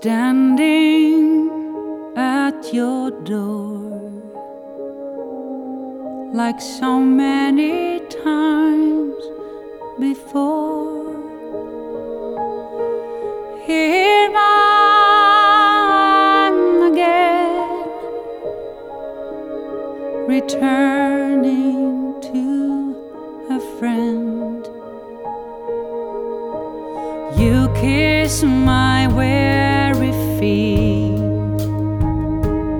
standing at your door, like so many times before. Here I'm again, returning to a friend. You kiss my